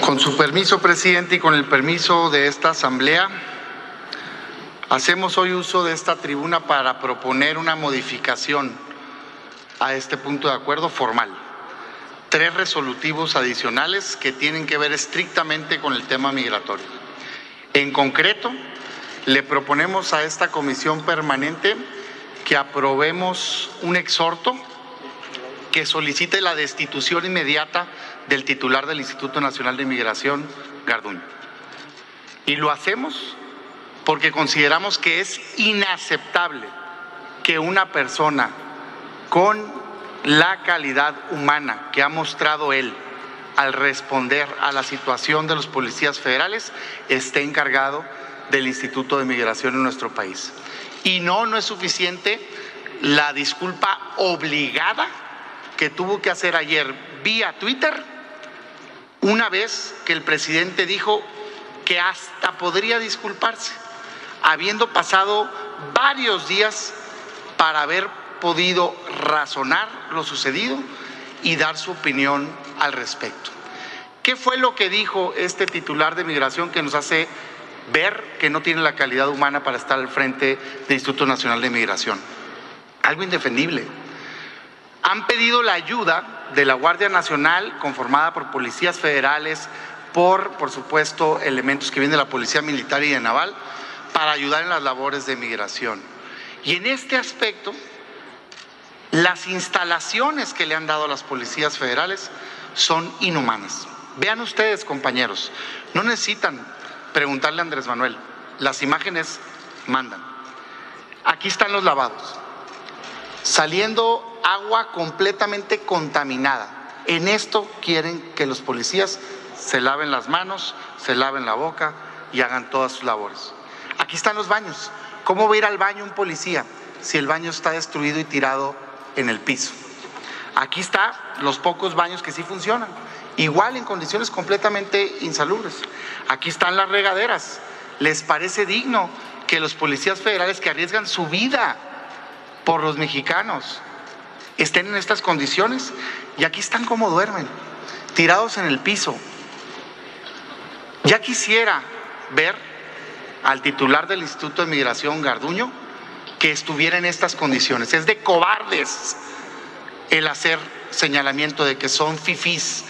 Con su permiso, presidente, y con el permiso de esta asamblea, hacemos hoy uso de esta tribuna para proponer una modificación a este punto de acuerdo formal. 3 resolutivos adicionales que tienen que ver estrictamente con el tema migratorio. En concreto, le proponemos a esta comisión permanente que aprobemos un exhorto que solicite la destitución inmediata del titular del Instituto Nacional de Migración, Garduño. Y lo hacemos porque consideramos que es inaceptable que una persona con la calidad humana que ha mostrado él al responder a la situación de los policías federales esté encargado del Instituto de Migración en nuestro país. Y no es suficiente la disculpa obligada que tuvo que hacer ayer vía Twitter, una vez que el presidente dijo que hasta podría disculparse, habiendo pasado varios días para haber podido razonar lo sucedido y dar su opinión al respecto. ¿Qué fue lo que dijo este titular de Migración que nos hace ver que no tiene la calidad humana para estar al frente del Instituto Nacional de Migración? Algo indefendible. Han pedido la ayuda de la Guardia Nacional, conformada por policías federales, por supuesto, elementos que vienen de la Policía Militar y de Naval, para ayudar en las labores de migración. Y en este aspecto, las instalaciones que le han dado a las policías federales son inhumanas. Vean ustedes, compañeros, no necesitan preguntarle a Andrés Manuel, las imágenes mandan. Aquí están los lavados, saliendo agua completamente contaminada. En esto quieren que los policías se laven las manos, se laven la boca y hagan todas sus labores. Aquí están los baños. ¿Cómo va a ir al baño un policía si el baño está destruido y tirado en el piso? Aquí están los pocos baños que sí funcionan, igual en condiciones completamente insalubres. Aquí están las regaderas. ¿Les parece digno que los policías federales que arriesgan su vida por los mexicanos estén en estas condiciones? Y aquí están como duermen, tirados en el piso. Ya quisiera ver al titular del Instituto de Migración, Garduño, que estuviera en estas condiciones. Es de cobardes el hacer señalamiento de que son fifís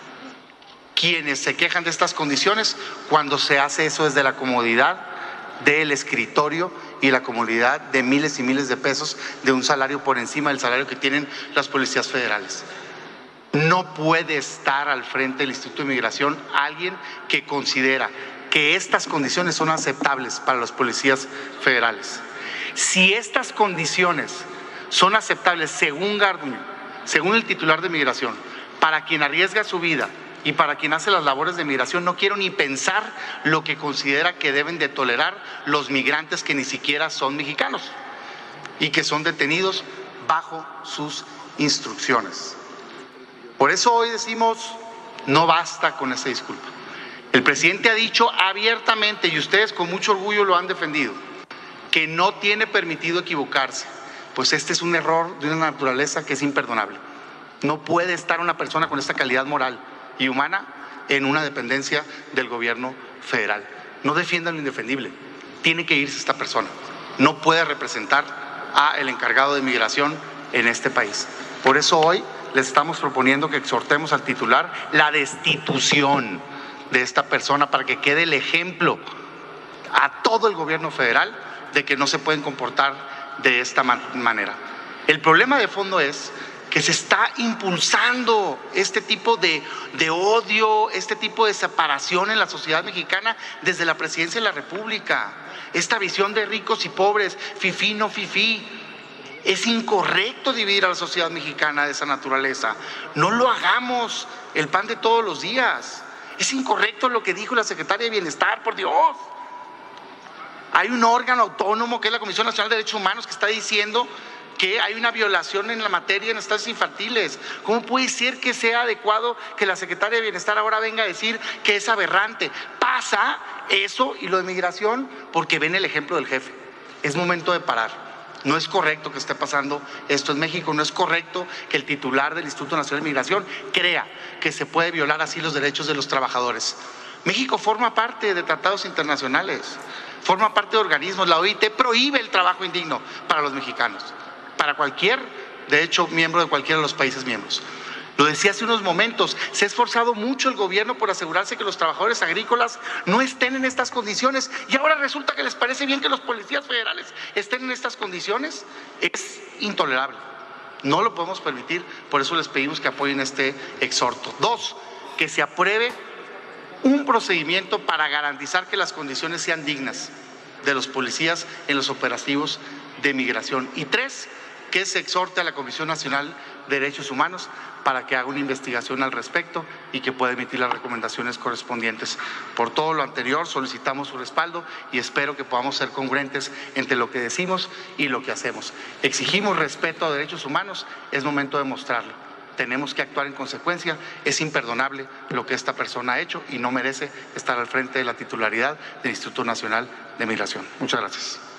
quienes se quejan de estas condiciones cuando se hace eso desde la comodidad del escritorio y la comodidad de miles y miles de pesos de un salario por encima del salario que tienen las policías federales. No puede estar al frente del Instituto de Migración alguien que considera que estas condiciones son aceptables para los policías federales. Si estas condiciones son aceptables según Garduño, según el titular de Migración, para quien arriesga su vida y para quien hace las labores de migración, no quiero ni pensar lo que considera que deben de tolerar los migrantes que ni siquiera son mexicanos y que son detenidos bajo sus instrucciones. Por eso hoy decimos, no basta con esa disculpa. El presidente ha dicho abiertamente, y ustedes con mucho orgullo lo han defendido, que no tiene permitido equivocarse. Pues este es un error de una naturaleza que es imperdonable. No puede estar una persona con esta calidad moral y humana en una dependencia del gobierno federal. No defiendan lo indefendible. Tiene que irse esta persona. No puede representar al encargado de migración en este país. Por eso hoy les estamos proponiendo que exhortemos al titular la destitución de esta persona para que quede el ejemplo a todo el gobierno federal de que no se pueden comportar de esta manera. El problema de fondo es que se está impulsando este tipo de odio, este tipo de separación en la sociedad mexicana desde la presidencia de la República. Esta visión de ricos y pobres, fifí, no fifí. Es incorrecto dividir a la sociedad mexicana de esa naturaleza. No lo hagamos el pan de todos los días. Es incorrecto lo que dijo la secretaria de Bienestar, por Dios. Hay un órgano autónomo que es la Comisión Nacional de Derechos Humanos que está diciendo que hay una violación en la materia en estancias infantiles. ¿Cómo puede ser que sea adecuado que la secretaria de Bienestar ahora venga a decir que es aberrante? Pasa eso y lo de migración porque ven el ejemplo del jefe. Es momento de parar. No es correcto que esté pasando esto en México, no es correcto que el titular del Instituto Nacional de Migración crea que se puede violar así los derechos de los trabajadores. México forma parte de tratados internacionales, forma parte de organismos. La OIT prohíbe el trabajo indigno para los mexicanos, para cualquier, de hecho, miembro de cualquiera de los países miembros. Lo decía hace unos momentos, se ha esforzado mucho el gobierno por asegurarse que los trabajadores agrícolas no estén en estas condiciones y ahora resulta que les parece bien que los policías federales estén en estas condiciones. Es intolerable, no lo podemos permitir, por eso les pedimos que apoyen este exhorto. 2, que se apruebe un procedimiento para garantizar que las condiciones sean dignas de los policías en los operativos de migración. Y 3, que se exhorte a la Comisión Nacional de Derechos Humanos para que haga una investigación al respecto y que pueda emitir las recomendaciones correspondientes. Por todo lo anterior, solicitamos su respaldo y espero que podamos ser congruentes entre lo que decimos y lo que hacemos. Exigimos respeto a derechos humanos, es momento de mostrarlo. Tenemos que actuar en consecuencia, es imperdonable lo que esta persona ha hecho y no merece estar al frente de la titularidad del Instituto Nacional de Migración. Muchas gracias.